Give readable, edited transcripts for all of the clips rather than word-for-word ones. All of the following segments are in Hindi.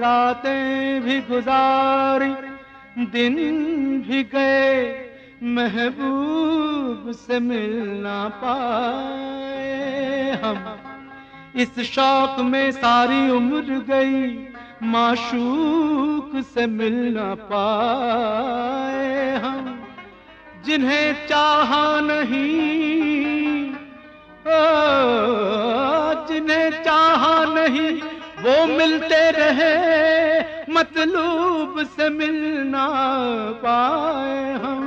रातें भी गुजारी, दिन भी गए, महबूब से मिल ना पाए हम। इस शौक में सारी उम्र गई, माशूक से मिल ना पाए हम। जिन्हें चाहा नहीं, जिन्हें चाहा नहीं, वो मिलते रहे, मतलूब से मिल ना पाए हम।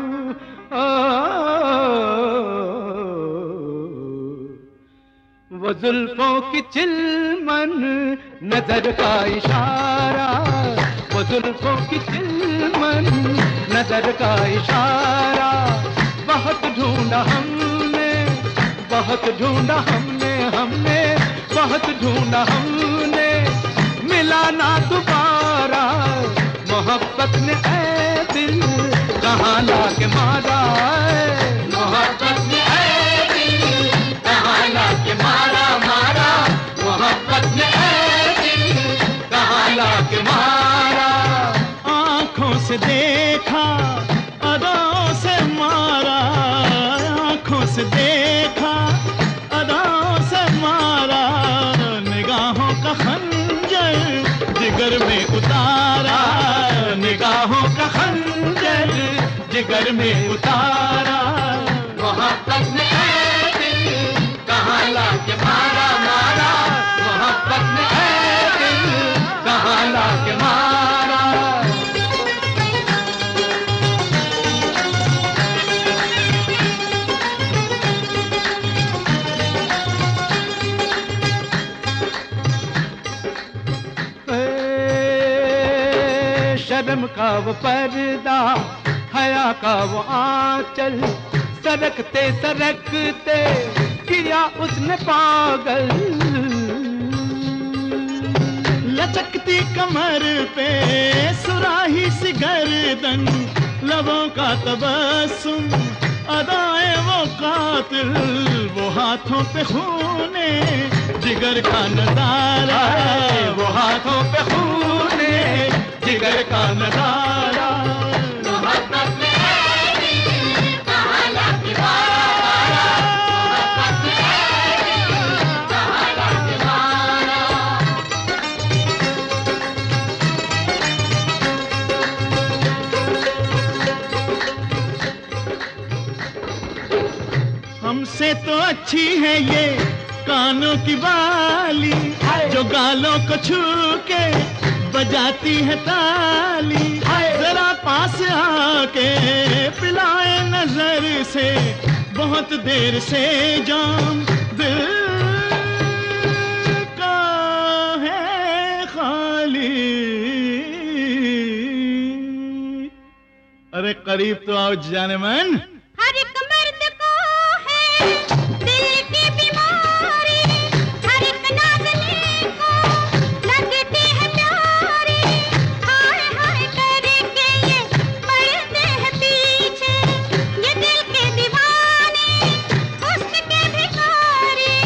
वो जुल्फों की चिलमन, नजर का इशारा, वो जुल्फों की चिलमन, नजर का इशारा। बहुत ढूंढा हमने, बहुत ढूंढा हमने, हमने बहुत ढूंढा हमने, मिला ना दोबारा। मोहब्बत ने ऐ दिल कहाँ लाके मारा, मोहब्बत ने ऐ दिल कहाँ लाके मारा, मारा। मोहब्बत ने ऐ दिल कहाँ लाके मारा। आँखों से देखा, अदाओं से मारा, आँखों से देखा, अदाओं से मारा। निगाहों का खंजर जिगर में उतारा, निगाहों का खंजर जिगर में उतारा। मोहब्बत ने ऐ दिल कहाँ लाके मारा, मारा। मोहब्बत ने ऐ दिल कहाँ लाके मारा। शर्म का वो पर्दा, हया का वो आंचल, सरकते सरकते किया उसने पागल। लचकती कमर पे सुराही सी गर्दन, लबों का तबस्सुम, अदाएं वो कातिल। वो हाथों पे खूने जिगर का नजारा, वो हाथों पे खूने जिगर का नजारा। मोहब्बत में ऐ दिल कहाँ लाके मारा, मोहब्बत में ऐ दिल कहाँ लाके मारा। हमसे तो अच्छी है ये कानों की बाली, जो गालों को छू के बजाती है ताली। जरा पास आके पिलाए नजर से, बहुत देर से जाम दिल का है खाली। अरे करीब तो आओ जाने मन। हर एक मर्द को है दिल की बीमारी, हर एक नाज़नीन को लगती है प्यारी। हाय हाय करके ये पड़ते हैं पीछे, ये दिल के दीवाने, हुस्न के भिखारी।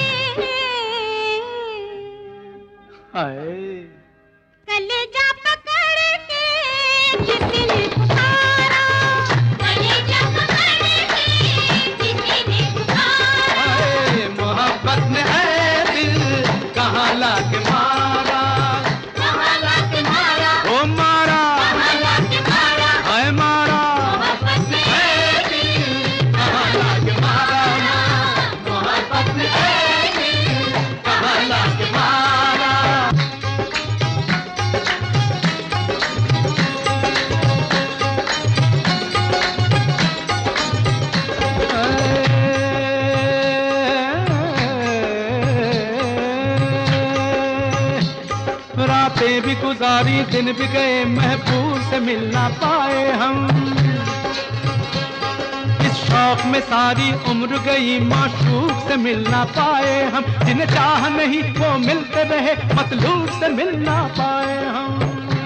हाय कलेजा पकड़ के किसी ने पुकारा, कलेजा पकड़ के किसी ने पुकारा। हाय, मोहब्बत ने ऐ दिल कहाँ लाके मारा, कहाँ लाके मारा, ओ मारा, कहाँ लाके मारा। हाय मारा। मोहब्बत ने ऐ दिल कहाँ लाके मारा, मोहब्बत ने ऐ दिल कहाँ लाके मारा। रातें भी गुजारी, दिन भी गए, महबूब से मिल ना पाए हम। इस शौक में सारी उम्र गई, माशूक से मिल ना पाए हम। जिन्हें चाह नहीं वो मिलते रहे, मतलूब से मिल ना पाए हम।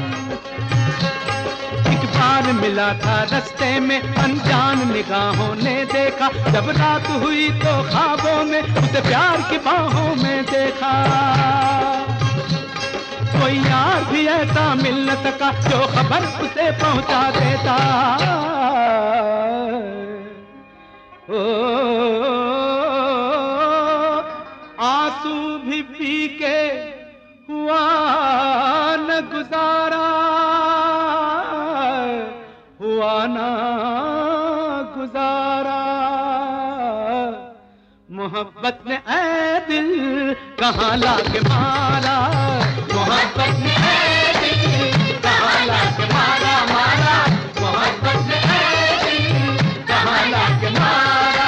एक बार मिला था रास्ते में, अनजान निगाहों ने देखा। जब रात हुई तो ख्वाबों में उसे प्यार की बाहों में देखा। कोई यार भी ऐसा मिल न सका जो खबर उसे पहुंचा देता। ओ आंसू भी पी के हुआ न गुजारा, हुआ न गुजारा। मोहब्बत ने ऐ दिल कहाँ लाके मारा, मोहब्बत ने ऐ दिल कहाँ लाके मारा, मारा। मोहब्बत ने ऐ दिल कहाँ लाके मारा।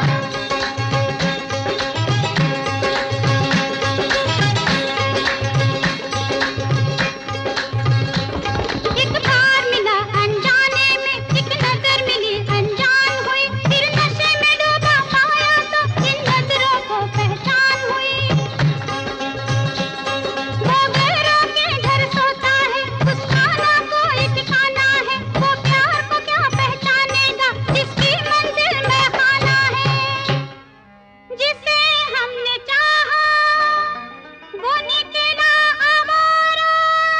एक बार मिला अनजाने में, एक नजर मिली अनजान हुई, फिर नशे में डूबा पाया तो इन नजरों को पहचान हुई। वो गैरों के घर सोता है, उसका ना कोई ठिकाना है, वो प्यार को क्या पहचानेगा जिसकी मंजिल में खाना है। जिसे हमने चाहा वो निकला आवारा,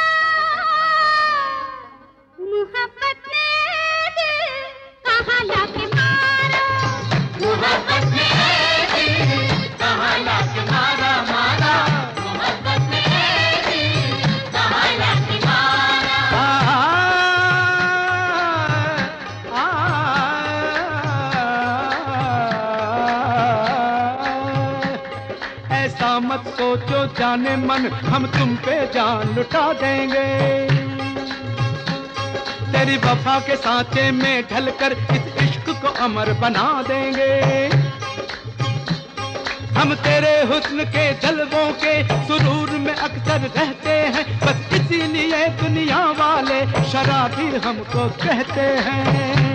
मोहब्बत ने दिल कहाँ लाके मारा, मोहब्बत ने दिल कहाँ लाके मारा, मारा। मोहब्बत ने दिल कहाँ लाके मारा। ऐसा मत सोचो जाने मन हम तुम पे जान लुटा देंगे, तेरी वफा के सांचे में ढलकर इस इश्क को अमर बना देंगे। हम तेरे हुस्न के जलवों के सुरूर में अक्सर रहते हैं, बस इसीलिए दुनिया वाले शराबी हमको कहते हैं।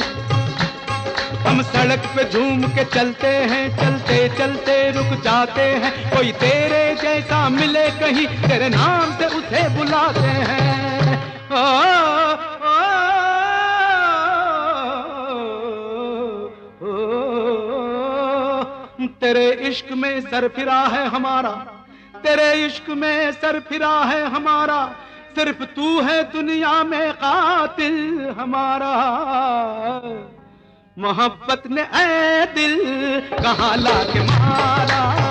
हम सड़क पे झूम के चलते हैं, चलते चलते रुक जाते हैं, कोई तेरे जैसा मिले कहीं तेरे नाम से उसे बुलाते हैं। तेरे इश्क में सर फिरा है हमारा, तेरे इश्क में सर फिरा है हमारा, सिर्फ तू है दुनिया में कातिल हमारा। मोहब्बत ने ऐ दिल कहाँ लाके मारा,